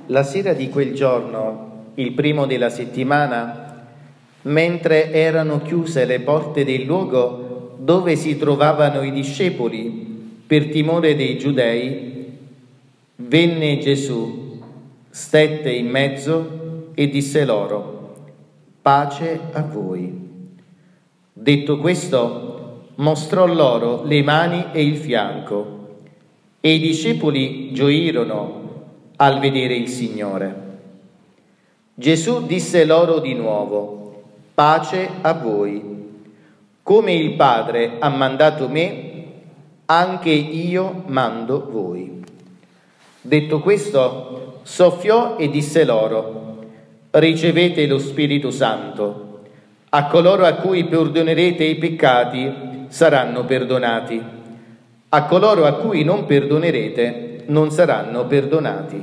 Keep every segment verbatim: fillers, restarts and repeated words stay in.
La sera di quel giorno, il primo della settimana, mentre erano chiuse le porte del luogo dove si trovavano i discepoli, per timore dei giudei, venne Gesù, stette in mezzo e disse loro: pace a voi. Detto questo, mostrò loro le mani e il fianco, e i discepoli gioirono al vedere il Signore. Gesù disse loro di nuovo: pace a voi. Come il Padre ha mandato me, anche io mando voi. Detto questo, soffiò e disse loro: ricevete lo Spirito Santo. A coloro a cui perdonerete i peccati saranno perdonati. A coloro a cui non perdonerete non saranno perdonati.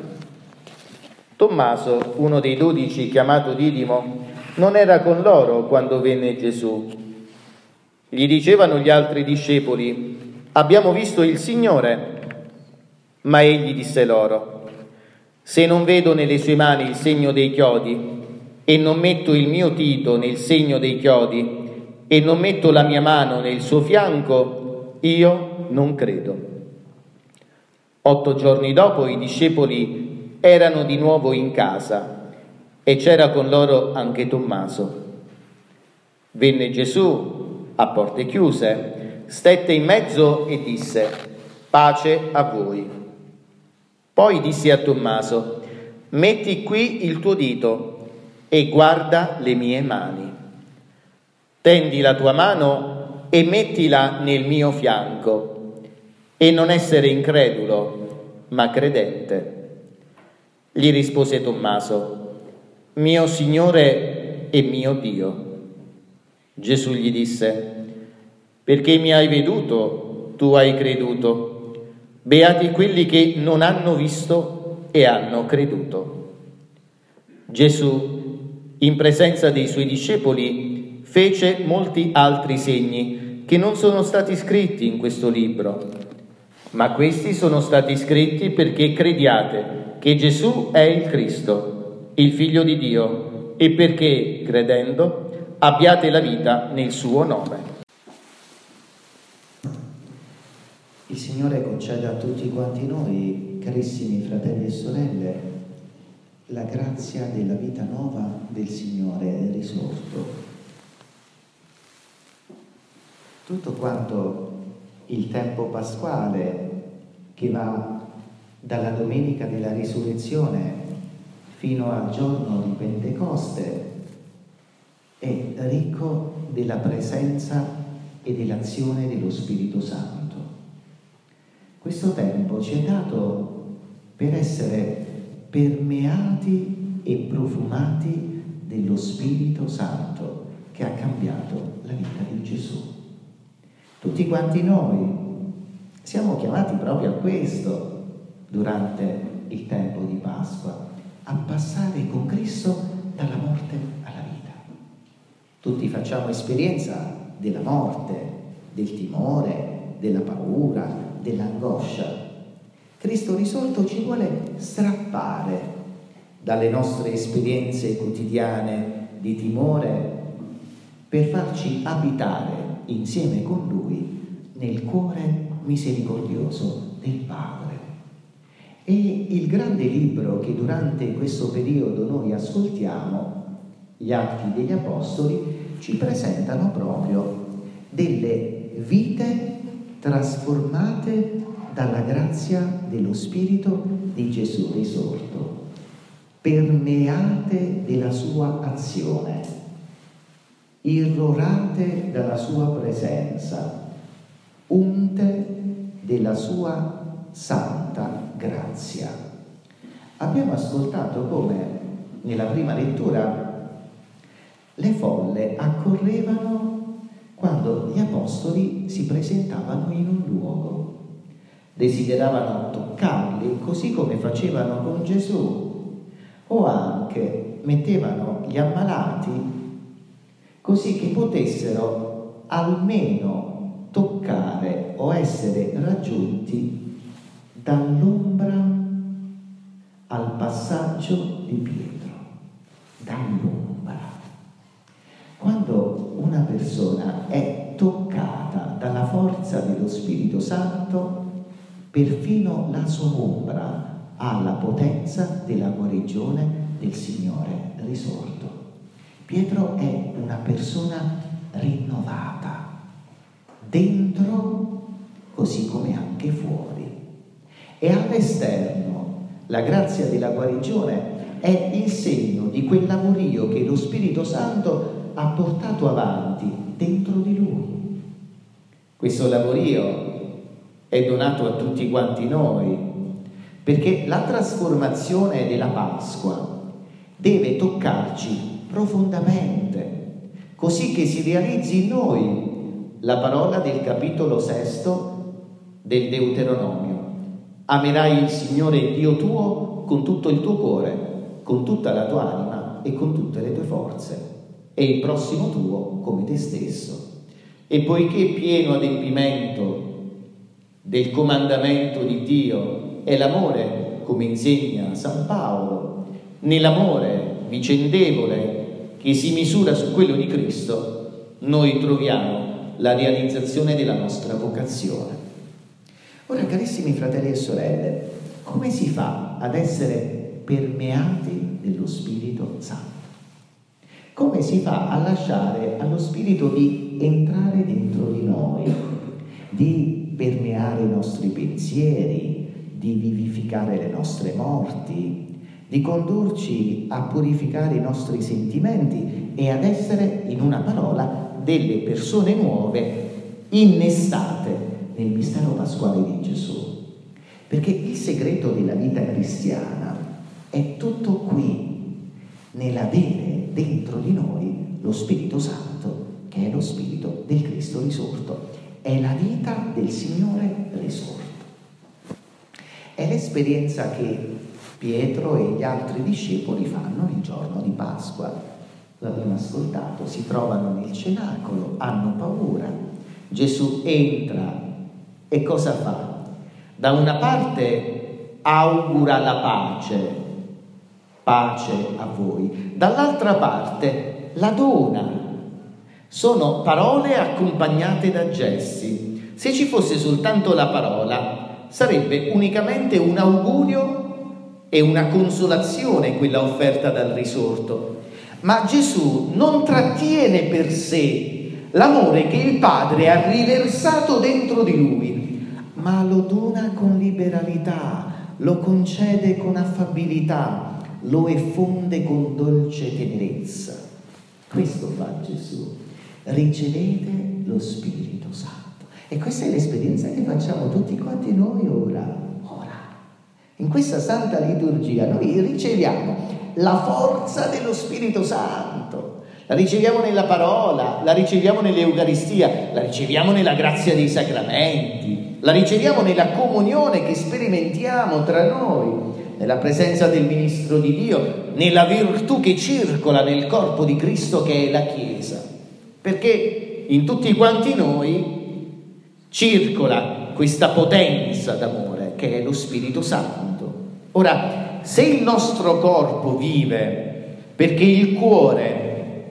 Tommaso, uno dei dodici, chiamato Didimo, non era con loro quando venne Gesù. Gli dicevano gli altri discepoli: abbiamo visto il Signore. Ma egli disse loro: se non vedo nelle sue mani il segno dei chiodi, e non metto il mio dito nel segno dei chiodi, e non metto la mia mano nel suo fianco, io non credo. Otto giorni dopo i discepoli erano di nuovo in casa e c'era con loro anche Tommaso. Venne Gesù a porte chiuse, stette in mezzo e disse: pace a voi. Poi disse a Tommaso: metti qui il tuo dito e guarda le mie mani. Tendi la tua mano e mettila nel mio fianco. E non essere incredulo, ma credente. Gli rispose Tommaso: mio Signore e mio Dio. Gesù gli disse: perché mi hai veduto, tu hai creduto. Beati quelli che non hanno visto e hanno creduto. Gesù, in presenza dei suoi discepoli, fece molti altri segni che non sono stati scritti in questo libro. Ma questi sono stati scritti perché crediate che Gesù è il Cristo, il Figlio di Dio, e perché, credendo, abbiate la vita nel suo nome. Il Signore conceda a tutti quanti noi, carissimi fratelli e sorelle, la grazia della vita nuova del Signore risorto. Tutto quanto il tempo pasquale che va dalla domenica della risurrezione fino al giorno di Pentecoste è ricco della presenza e dell'azione dello Spirito Santo. Questo tempo ci è dato per essere permeati e profumati dello Spirito Santo che ha cambiato la vita di Gesù. Tutti quanti noi siamo chiamati proprio a questo durante il tempo di Pasqua, a passare con Cristo dalla morte alla vita. Tutti facciamo esperienza della morte, del timore, della paura, dell'angoscia. Cristo risorto ci vuole strappare dalle nostre esperienze quotidiane di timore per farci abitare insieme con Lui nel cuore misericordioso del Padre. E il grande libro che durante questo periodo noi ascoltiamo, gli Atti degli Apostoli, ci presentano proprio delle vite trasformate dalla grazia dello Spirito di Gesù risorto, permeate della sua azione, irrorate dalla sua presenza, unte della sua santa grazia. Abbiamo ascoltato come nella prima lettura le folle accorrevano quando gli apostoli si presentavano in un luogo, desideravano toccarli così come facevano con Gesù, o anche mettevano gli ammalati così che potessero almeno toccare o essere raggiunti dall'ombra al passaggio di Pietro, dall'ombra. Quando una persona è toccata dalla forza dello Spirito Santo, perfino la sua ombra ha la potenza della guarigione del Signore risorto. Pietro è una persona rinnovata, dentro così come anche fuori. E all'esterno la grazia della guarigione è il segno di quel lavorio che lo Spirito Santo ha portato avanti dentro di lui. Questo lavorio è donato a tutti quanti noi, perché la trasformazione della Pasqua deve toccarci profondamente, così che si realizzi in noi la parola del capitolo sesto del Deuteronomio. Amerai il Signore Dio tuo con tutto il tuo cuore, con tutta la tua anima e con tutte le tue forze, e il prossimo tuo come te stesso. E poiché pieno adempimento del comandamento di Dio è l'amore, come insegna San Paolo, nell'amore vicendevole che si misura su quello di Cristo, noi troviamo la realizzazione della nostra vocazione. Ora, carissimi fratelli e sorelle, come si fa ad essere permeati dello Spirito Santo? Come si fa a lasciare allo Spirito di entrare dentro di noi, di permeare i nostri pensieri, di vivificare le nostre morti, di condurci a purificare i nostri sentimenti e ad essere, in una parola, delle persone nuove innestate nel mistero pasquale di Gesù? Perché il segreto della vita cristiana è tutto qui, nell'avere dentro di noi lo Spirito Santo, che è lo Spirito del Cristo risorto, è la vita del Signore risorto. È l'esperienza che Pietro e gli altri discepoli fanno il giorno di Pasqua. Lo abbiamo ascoltato, si trovano nel cenacolo, hanno paura. Gesù entra e cosa fa? Da una parte augura la pace, pace a voi, dall'altra parte la dona. Sono parole accompagnate da gesti. Se ci fosse soltanto la parola, sarebbe unicamente un augurio e una consolazione quella offerta dal risorto. Ma Gesù non trattiene per sé l'amore che il Padre ha riversato dentro di lui, ma lo dona con liberalità, lo concede con affabilità, lo effonde con dolce tenerezza. Questo fa Gesù. Ricevete lo Spirito Santo. E questa è l'esperienza che facciamo tutti quanti noi ora. Ora. In questa santa liturgia noi riceviamo la forza dello Spirito Santo. La riceviamo nella parola, la riceviamo nell'Eucaristia, la riceviamo nella grazia dei sacramenti, la riceviamo nella comunione che sperimentiamo tra noi, nella presenza del ministro di Dio, nella virtù che circola nel corpo di Cristo che è la Chiesa. Perché in tutti quanti noi circola questa potenza d'amore che è lo Spirito Santo. Ora, se il nostro corpo vive perché il cuore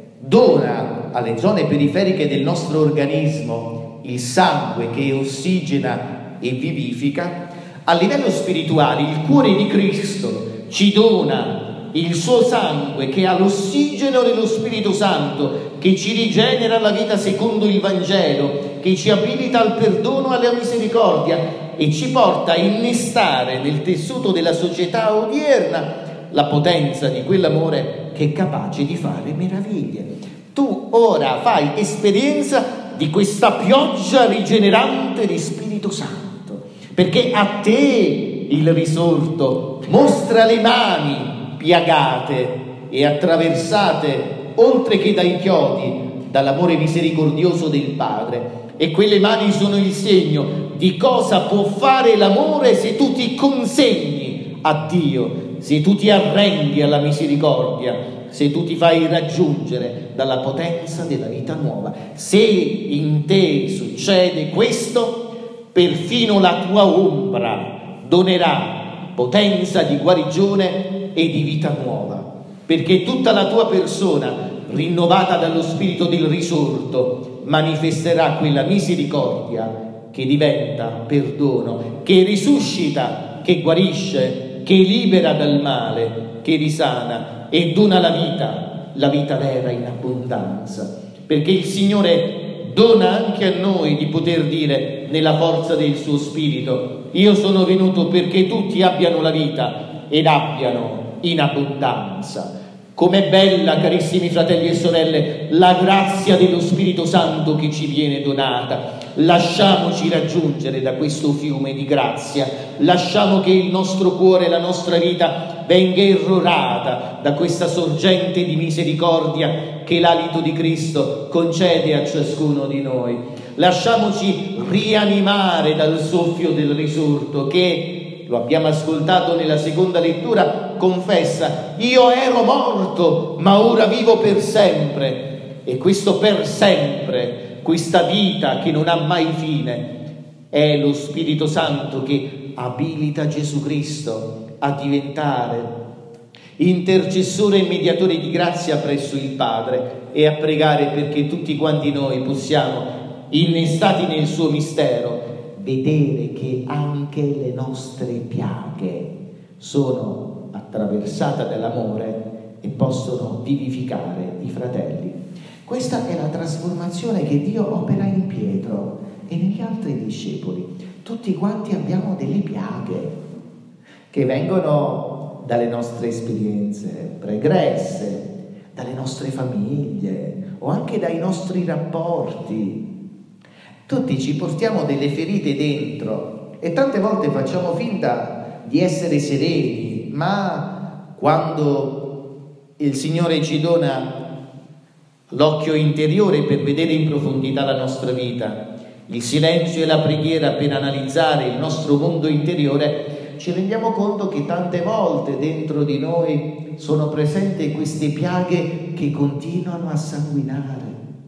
dona alle zone periferiche del nostro organismo il sangue che ossigena e vivifica, a livello spirituale il cuore di Cristo ci dona il suo sangue che ha l'ossigeno dello Spirito Santo, che ci rigenera la vita secondo il Vangelo, che ci abilita al perdono e alla misericordia e ci porta a innestare nel tessuto della società odierna la potenza di quell'amore che è capace di fare meraviglie. Tu ora fai esperienza di questa pioggia rigenerante di Spirito Santo, perché a te il risorto mostra le mani piagate e attraversate, oltre che dai chiodi, dall'amore misericordioso del Padre. E quelle mani sono il segno di cosa può fare l'amore se tu ti consegni a Dio, se tu ti arrendi alla misericordia, se tu ti fai raggiungere dalla potenza della vita nuova. Se in te succede questo, perfino la tua ombra donerà potenza di guarigione e di vita nuova, perché tutta la tua persona, rinnovata dallo Spirito del risorto, manifesterà quella misericordia che diventa perdono, che risuscita, che guarisce, che libera dal male, che risana e dona la vita, la vita vera in abbondanza, perché il Signore dona anche a noi di poter dire nella forza del suo Spirito: io sono venuto perché tutti abbiano la vita ed abbiano in abbondanza. Com'è bella, carissimi fratelli e sorelle, la grazia dello Spirito Santo che ci viene donata. Lasciamoci raggiungere da questo fiume di grazia, lasciamo che il nostro cuore, la nostra vita venga irrorata da questa sorgente di misericordia che l'alito di Cristo concede a ciascuno di noi. Lasciamoci rianimare dal soffio del risorto che, lo abbiamo ascoltato nella seconda lettura, confessa: io ero morto ma ora vivo per sempre. E questo per sempre, questa vita che non ha mai fine, è lo Spirito Santo che abilita Gesù Cristo a diventare intercessore e mediatore di grazia presso il Padre e a pregare perché tutti quanti noi possiamo, innestati nel suo mistero, vedere che anche le nostre piaghe sono attraversate dall'amore e possono vivificare i fratelli. Questa è la trasformazione che Dio opera in Pietro e negli altri discepoli. Tutti quanti abbiamo delle piaghe che vengono dalle nostre esperienze pregresse, dalle nostre famiglie o anche dai nostri rapporti. Tutti ci portiamo delle ferite dentro e tante volte facciamo finta di essere sereni, ma quando il Signore ci dona l'occhio interiore per vedere in profondità la nostra vita, il silenzio e la preghiera per analizzare il nostro mondo interiore, ci rendiamo conto che tante volte dentro di noi sono presenti queste piaghe che continuano a sanguinare.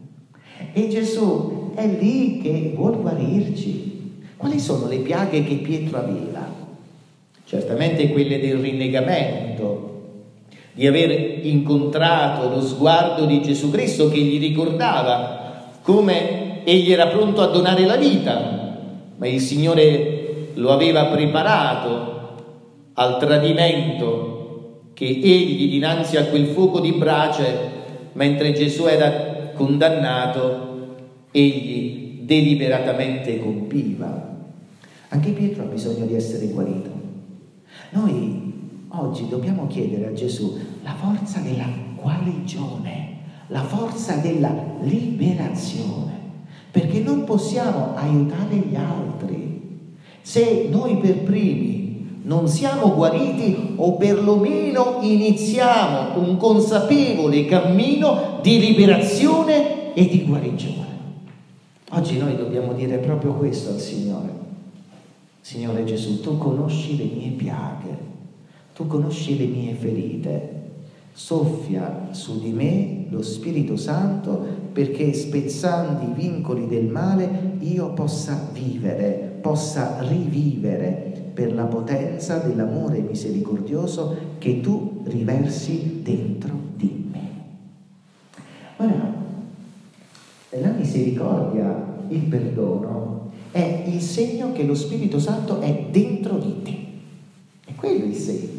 E Gesù è lì che vuol guarirci. Quali sono le piaghe che Pietro aveva? Certamente quelle del rinnegamento, di aver incontrato lo sguardo di Gesù Cristo che gli ricordava come egli era pronto a donare la vita, ma il Signore lo aveva preparato al tradimento che egli, dinanzi a quel fuoco di brace, mentre Gesù era condannato, egli deliberatamente compiva. Anche Pietro ha bisogno di essere guarito. Noi oggi dobbiamo chiedere a Gesù la forza della guarigione, la forza della liberazione, perché non possiamo aiutare gli altri se noi per primi non siamo guariti o perlomeno iniziamo un consapevole cammino di liberazione e di guarigione. Oggi noi dobbiamo dire proprio questo al Signore. Signore Gesù, tu conosci le mie piaghe, tu conosci le mie ferite, soffia su di me lo Spirito Santo perché spezzando i vincoli del male io possa vivere, possa rivivere per la potenza dell'amore misericordioso che tu riversi dentro di me. Ora, la misericordia, il perdono, è il segno che lo Spirito Santo è dentro di te. È quello il segno.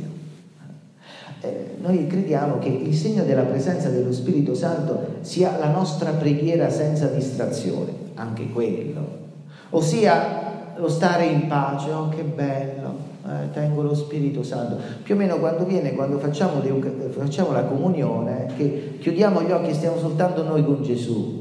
Eh, noi crediamo che il segno della presenza dello Spirito Santo sia la nostra preghiera senza distrazione, anche quello. Ossia lo stare in pace, oh che bello, eh, tengo lo Spirito Santo. Più o meno quando viene, quando facciamo, le, facciamo la comunione, che chiudiamo gli occhi e stiamo soltanto noi con Gesù.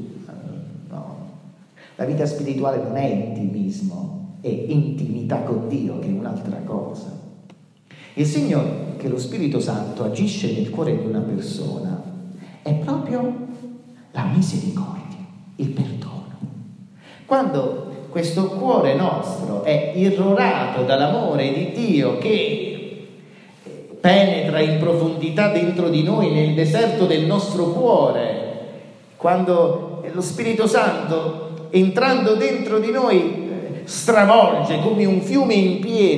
La vita spirituale non è intimismo, è intimità con Dio, che è un'altra cosa. Il segno che lo Spirito Santo agisce nel cuore di una persona è proprio la misericordia, il perdono. Quando questo cuore nostro è irrorato dall'amore di Dio che penetra in profondità dentro di noi, nel deserto del nostro cuore, quando lo Spirito Santo entrando dentro di noi stravolge come un fiume in piena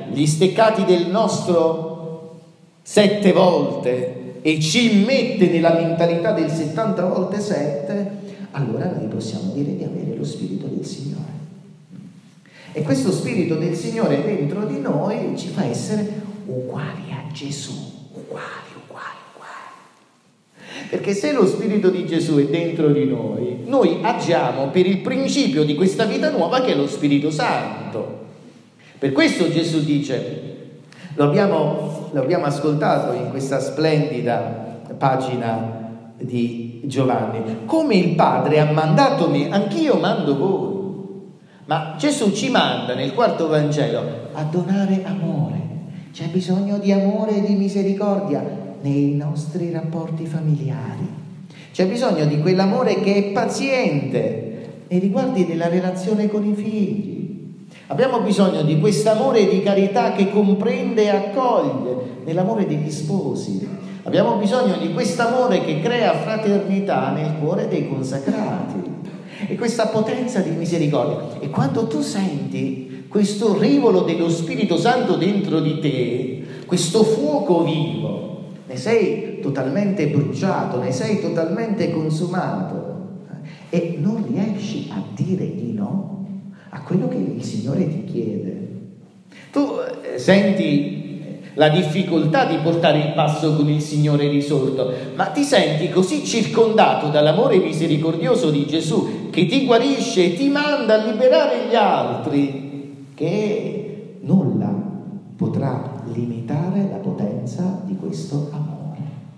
gli steccati del nostro sette volte e ci mette nella mentalità del settanta volte sette, allora noi possiamo dire di avere lo Spirito del Signore. E questo Spirito del Signore dentro di noi ci fa essere uguali a Gesù, uguali, uguali, uguali. Perché se lo Spirito di Gesù è dentro di noi, noi agiamo per il principio di questa vita nuova che è lo Spirito Santo. Per questo Gesù dice, lo abbiamo, lo abbiamo ascoltato in questa splendida pagina di Giovanni, come il Padre ha mandato me, anch'io mando voi. Ma Gesù ci manda nel quarto Vangelo a donare amore. C'è bisogno di amore e di misericordia nei nostri rapporti familiari. C'è bisogno di quell'amore che è paziente nei riguardi della relazione con i figli. Abbiamo bisogno di quest'amore di carità che comprende e accoglie nell'amore degli sposi. Abbiamo bisogno di quest'amore che crea fraternità nel cuore dei consacrati. E questa potenza di misericordia. E quando tu senti questo rivolo dello Spirito Santo dentro di te, questo fuoco vivo, ne sei totalmente bruciato, ne sei totalmente consumato e non riesci a dire di no a quello che il Signore ti chiede. Tu senti la difficoltà di portare il passo con il Signore risorto, ma ti senti così circondato dall'amore misericordioso di Gesù che ti guarisce e ti manda a liberare gli altri, che nulla potrà limitare la potenza di questo amore.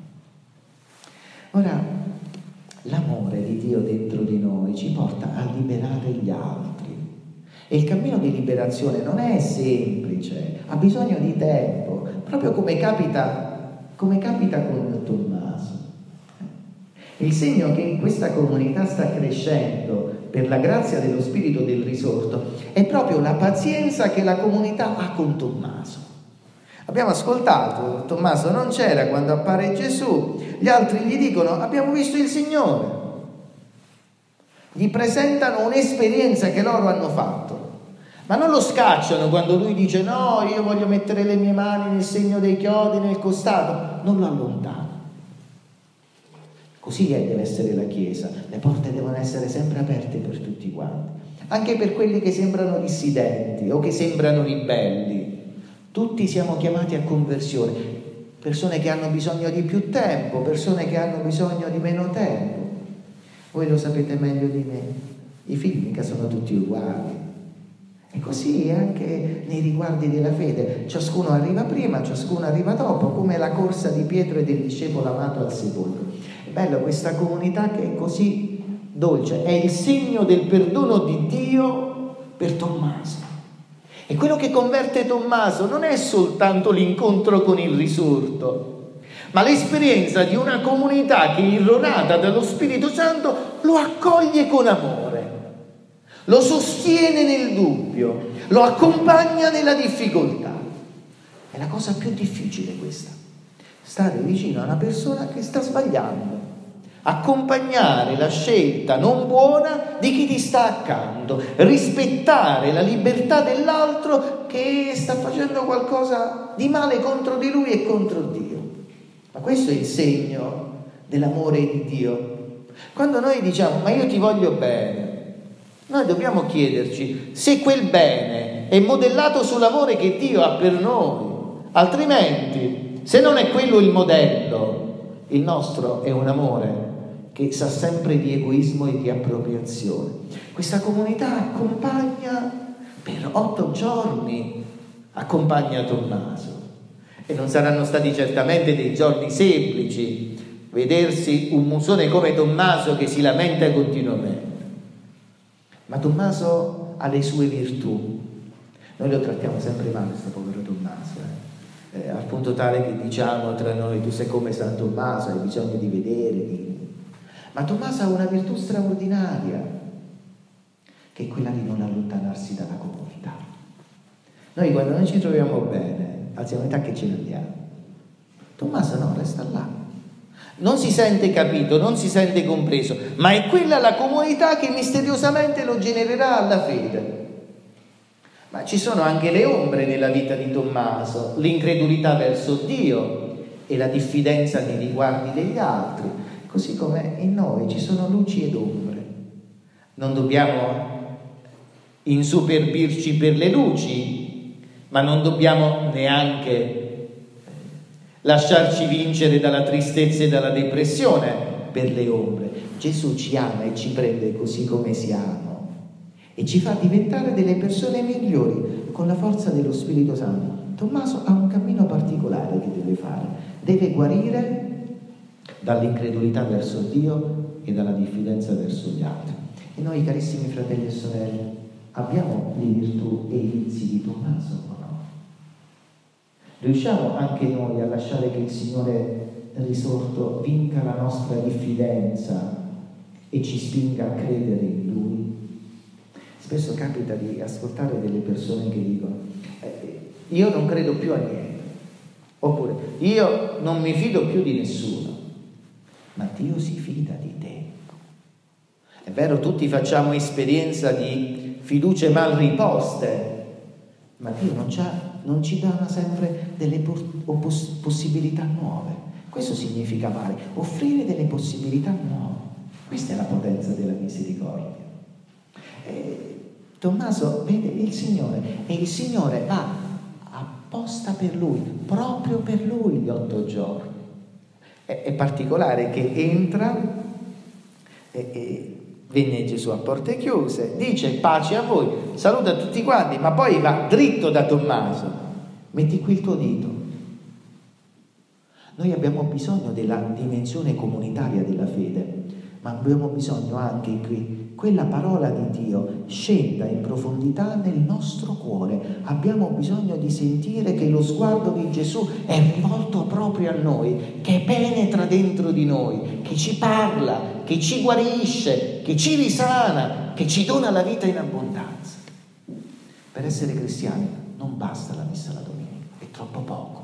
Ora, l'amore di Dio dentro di noi ci porta a liberare gli altri. E il cammino di liberazione non è semplice, ha bisogno di tempo, proprio come capita, come capita con Tommaso. Il segno che in questa comunità sta crescendo per la grazia dello Spirito del risorto è proprio la pazienza che la comunità ha con Tommaso. Abbiamo ascoltato, Tommaso non c'era quando appare Gesù, gli altri gli dicono abbiamo visto il Signore. Gli presentano un'esperienza che loro hanno fatto, ma non lo scacciano quando lui dice no, io voglio mettere le mie mani nel segno dei chiodi, nel costato, non lo allontano. Così è, deve essere la Chiesa, le porte devono essere sempre aperte per tutti quanti, anche per quelli che sembrano dissidenti o che sembrano ribelli. Tutti siamo chiamati a conversione, persone che hanno bisogno di più tempo, persone che hanno bisogno di meno tempo. Voi lo sapete meglio di me, i figli mica sono tutti uguali. E così anche nei riguardi della fede, ciascuno arriva prima, ciascuno arriva dopo, come la corsa di Pietro e del discepolo amato al sepolcro. È bello questa comunità che è così dolce, è il segno del perdono di Dio per Tommaso. E quello che converte Tommaso non è soltanto l'incontro con il risorto, ma l'esperienza di una comunità che, irronata dallo Spirito Santo, lo accoglie con amore, lo sostiene nel dubbio, lo accompagna nella difficoltà. È la cosa più difficile questa, stare vicino a una persona che sta sbagliando, accompagnare la scelta non buona di chi ti sta accanto, rispettare la libertà dell'altro che sta facendo qualcosa di male contro di lui e contro Dio. Ma questo è il segno dell'amore di Dio. Quando noi diciamo ma io ti voglio bene, noi dobbiamo chiederci se quel bene è modellato sull'amore che Dio ha per noi. Altrimenti, se non è quello il modello, il nostro è un amore che sa sempre di egoismo e di appropriazione. Questa comunità accompagna per otto giorni, accompagna Tommaso. E non saranno stati certamente dei giorni semplici vedersi un musone come Tommaso che si lamenta continuamente. Ma Tommaso ha le sue virtù. Noi lo trattiamo sempre male, questo povero Tommaso, eh? Eh, al punto tale che diciamo tra noi tu sei come San Tommaso, hai bisogno di vedere. Di... Ma Tommaso ha una virtù straordinaria, che è quella di non allontanarsi dalla comunità. Noi quando non ci troviamo bene, alziamo metà che ce ne andiamo. Tommaso no, resta là. Non si sente capito, non si sente compreso, ma è quella la comunità che misteriosamente lo genererà alla fede. Ma ci sono anche le ombre nella vita di Tommaso, l'incredulità verso Dio e la diffidenza nei riguardi degli altri, così come in noi ci sono luci ed ombre. Non dobbiamo insuperbirci per le luci, ma non dobbiamo neanche lasciarci vincere dalla tristezza e dalla depressione per le ombre. Gesù ci ama e ci prende così come siamo e ci fa diventare delle persone migliori con la forza dello Spirito Santo. Tommaso ha un cammino particolare che deve fare, deve guarire dall'incredulità verso Dio e dalla diffidenza verso gli altri. E noi, carissimi fratelli e sorelle, abbiamo le virtù e i vizi di Tommaso o no? Riusciamo anche noi a lasciare che il Signore risorto vinca la nostra diffidenza e ci spinga a credere in Lui? Spesso capita di ascoltare delle persone che dicono eh, io non credo più a niente, oppure io non mi fido più di nessuno. Ma Dio si fida di te. È vero, tutti facciamo esperienza di fiducie mal riposte, ma Dio non, non ci dà sempre delle poss- possibilità nuove. Questo significa amare, offrire delle possibilità nuove. Questa è la potenza della misericordia. E Tommaso vede il Signore e il Signore va apposta per lui, proprio per lui gli otto giorni. È, è particolare che entra e, e venne Gesù a porte chiuse, dice pace a voi, saluta tutti quanti, ma poi va dritto da Tommaso. Metti qui il tuo dito. Noi abbiamo bisogno della dimensione comunitaria della fede, ma abbiamo bisogno anche qui quella parola di Dio scenda in profondità nel nostro cuore. Abbiamo bisogno di sentire che lo sguardo di Gesù è rivolto proprio a noi, che penetra dentro di noi, che ci parla, che ci guarisce, che ci risana, che ci dona la vita in abbondanza. Per essere cristiani non basta la messa la domenica, è troppo poco.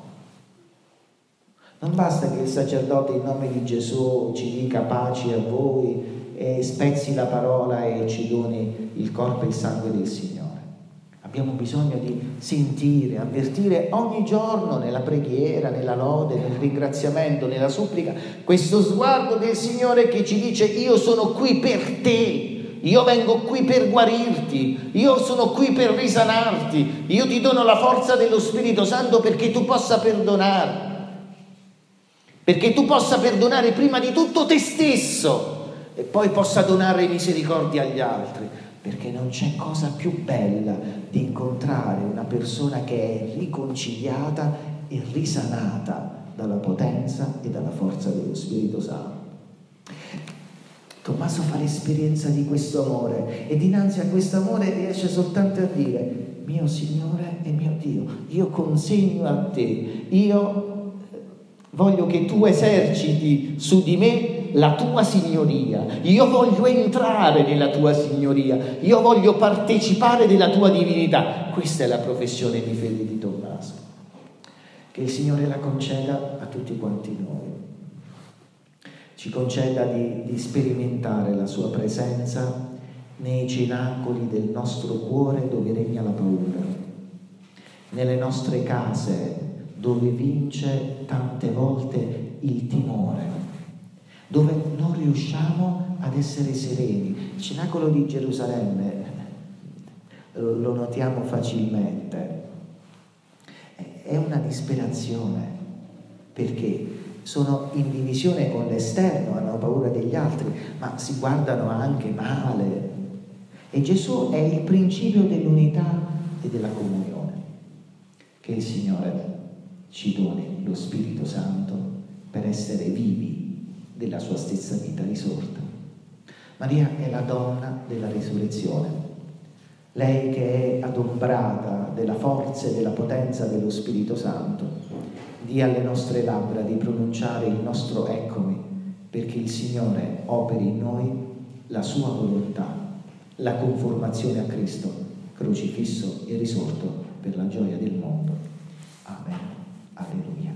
Non basta che il sacerdote in nome di Gesù ci dica pace a voi e spezzi la parola e ci doni il corpo e il sangue del Signore. Abbiamo bisogno di sentire, avvertire ogni giorno nella preghiera, nella lode, nel ringraziamento, nella supplica, questo sguardo del Signore che ci dice io sono qui per te, io vengo qui per guarirti, io sono qui per risanarti, io ti dono la forza dello Spirito Santo perché tu possa perdonare. Perché tu possa perdonare prima di tutto te stesso e poi possa donare misericordia agli altri, perché non c'è cosa più bella di incontrare una persona che è riconciliata e risanata dalla potenza e dalla forza dello Spirito Santo. Tommaso fa l'esperienza di questo amore e dinanzi a questo amore riesce soltanto a dire mio Signore e mio Dio, io consegno a te, io voglio che tu eserciti su di me la tua signoria, io voglio entrare nella tua signoria, io voglio partecipare della tua divinità. Questa è la professione di fede di Tommaso. Che il Signore la conceda a tutti quanti noi. Ci conceda di, di sperimentare la sua presenza nei cenacoli del nostro cuore dove regna la paura, nelle nostre case dove vince tante volte il timore, dove non riusciamo ad essere sereni. Il cenacolo di Gerusalemme lo notiamo facilmente, è una disperazione perché sono in divisione con l'esterno, hanno paura degli altri, ma si guardano anche male. E Gesù è il principio dell'unità e della comunione. Che il Signore ci doni lo Spirito Santo per essere vivi della sua stessa vita risorta. Maria è la donna della risurrezione, lei che è adombrata della forza e della potenza dello Spirito Santo. Dia alle nostre labbra di pronunciare il nostro eccomi, perché il Signore operi in noi la sua volontà, la conformazione a Cristo, crocifisso e risorto per la gioia del mondo. Amen. Alleluia.